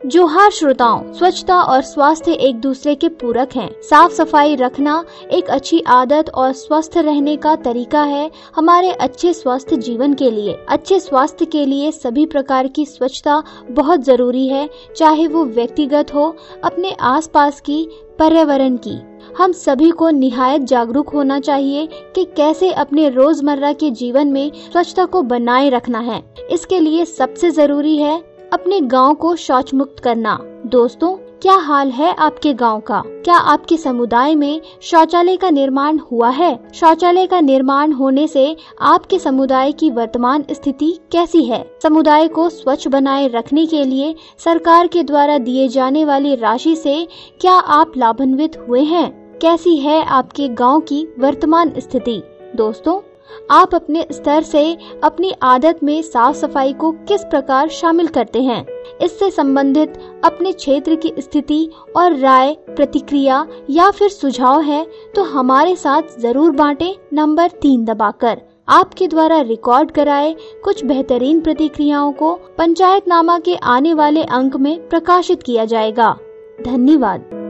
जोहार श्रोताओं, स्वच्छता और स्वास्थ्य एक दूसरे के पूरक हैं। साफ सफाई रखना एक अच्छी आदत और स्वस्थ रहने का तरीका है हमारे अच्छे स्वस्थ जीवन के लिए। अच्छे स्वास्थ्य के लिए सभी प्रकार की स्वच्छता बहुत जरूरी है, चाहे वो व्यक्तिगत हो, अपने आसपास की, पर्यावरण की। हम सभी को निहायत जागरूक होना चाहिए कि कैसे अपने रोजमर्रा के जीवन में स्वच्छता को बनाए रखना है। इसके लिए सबसे जरूरी है अपने गांव को शौच मुक्त करना। दोस्तों, क्या हाल है आपके गांव का? क्या आपके समुदाय में शौचालय का निर्माण हुआ है? शौचालय का निर्माण होने से आपके समुदाय की वर्तमान स्थिति कैसी है? समुदाय को स्वच्छ बनाए रखने के लिए सरकार के द्वारा दिए जाने वाली राशि से क्या आप लाभान्वित हुए हैं? कैसी है आपके गांव की वर्तमान स्थिति? दोस्तों, आप अपने स्तर से अपनी आदत में साफ सफाई को किस प्रकार शामिल करते हैं? इससे संबंधित अपने क्षेत्र की स्थिति और राय, प्रतिक्रिया या फिर सुझाव है तो हमारे साथ जरूर बांटें। नंबर 3 दबाकर आपके द्वारा रिकॉर्ड कराए कुछ बेहतरीन प्रतिक्रियाओं को पंचायतनामा के आने वाले अंक में प्रकाशित किया जाएगा। धन्यवाद।